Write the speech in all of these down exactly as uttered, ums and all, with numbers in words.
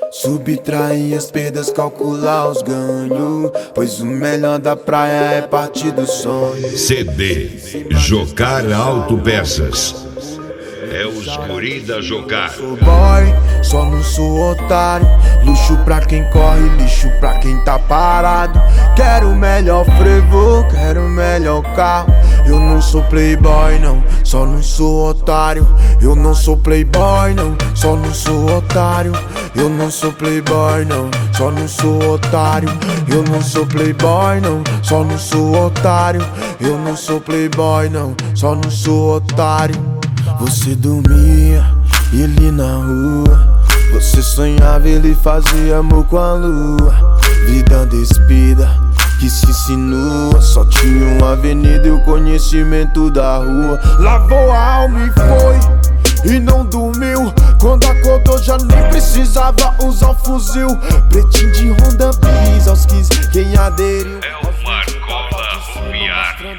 Subtrair as perdas, calcular os ganhos, pois o melhor da praia é partir do sonho. C D Jocar Autopeças. É os guri da Jocar. Sou boy, só não sou otário. Luxo pra quem corre, lixo pra quem tá parado. Quero o melhor frevo, quero o melhor carro. Eu não sou playboy não, só não sou otário. Eu não sou playboy não, só não sou otário. Eu não sou playboy não, só não sou otário. Eu não sou playboy não, só não sou otário. Eu não sou playboy não, só não sou otário. Você dormia, ele na rua. Você sonhava, ele fazia amor com a lua. Vida despida, que se insinua. Só tinha uma avenida e o conhecimento da rua. Lavou a alma e foi, e não dormiu. Quando acordou já nem precisava usar o fuzil. Pretinho de Honda Bis aos quinze, quem aderiu. É o Marcola Roviário.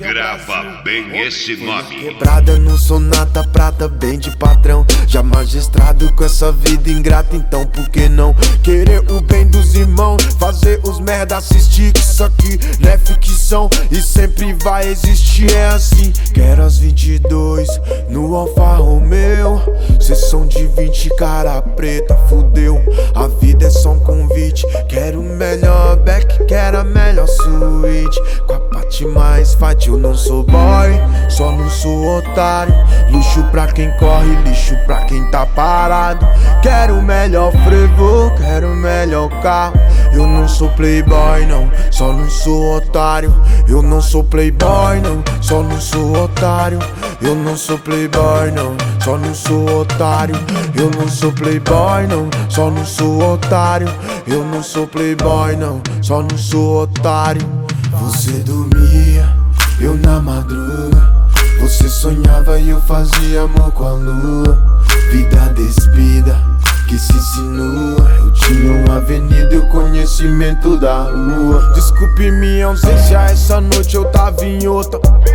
Grava bem esse nome. Quebrada no sonata prata, bem de patrão. Já magistrado com essa vida ingrata, então por que não querer o bem dos irmãos? Fazer os merda assistir, que isso aqui não é ficção e sempre vai existir, é assim. Quero as vinte e dois no Alfa Romeo. Sessão de vinte, cara preta, fudeu. A vida é só um convite. Quero o melhor back, quero a melhor suíte. Com a parte mais fight, eu não sou boy, só não sou otário. Luxo pra quem corre, lixo pra quem tá parado. Quero o melhor frevo, quero o melhor carro. Eu não sou playboy não, só não sou otário. Eu não sou playboy não, só não sou otário. Eu não sou playboy não, só não sou otário. Eu não sou playboy não, só não sou otário. Eu não sou playboy não, só não sou otário. Você dormia, eu na madruga. Você sonhava e eu fazia amor com a lua. Vida despida, que se insinua. Eu tinha uma avenida e o conhecimento da rua. Desculpe minha ausência, essa noite eu tava em outra.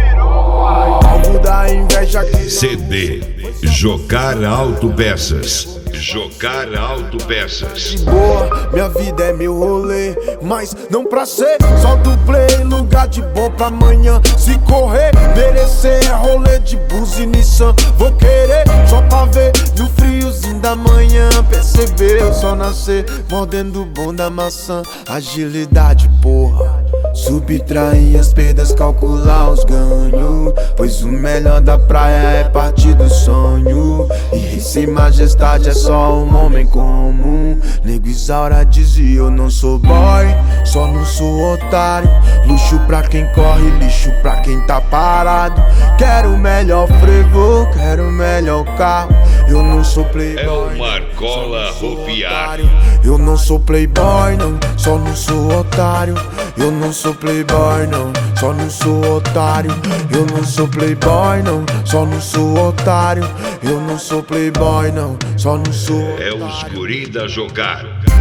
Algo da inveja que C D Jocar Autopeças. Jocar Autopeças. de boa, minha vida é meu rolê, mas não pra ser só do play. Lugar de bom pra amanhã, se correr, merecer é rolê de bus e Nissan. Vou querer só pra ver no friozinho da manhã. Perceber eu só nascer mordendo o bom da maçã. Agilidade, porra. Subtrair as perdas, calcular os ganhos, pois o melhor da praia é partir do sonho. E rei sem majestade é só um homem comum. Nego Isaura dizia, eu não sou boy, só não sou otário. Luxo pra quem corre, lixo pra quem tá parado. Quero o melhor frevo, quero o melhor carro. Eu não sou playboy, É o Marcola Roviário. eu não sou playboy não, só não sou otário. Eu não sou playboy não, só não sou otário. Eu não sou playboy não, só não sou otário. Eu não sou playboy não, só não sou É os guri da Jocar.